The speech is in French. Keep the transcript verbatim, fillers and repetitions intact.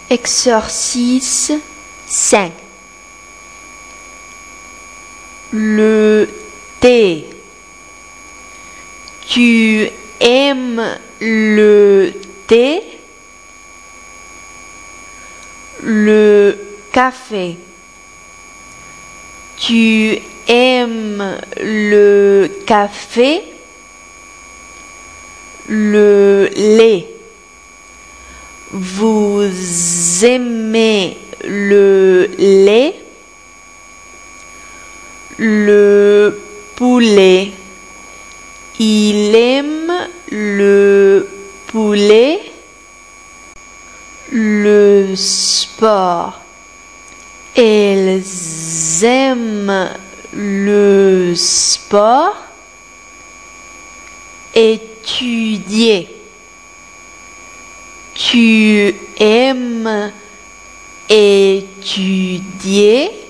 Exercice cinq. Le thé. Tu aimes le thé? Le café. Tu aimes le café? Le lait. Vous aimez le lait? Le poulet. Il aime le poulet? Le sport. Elles aiment le sport? Étudier. Tu aimes étudier?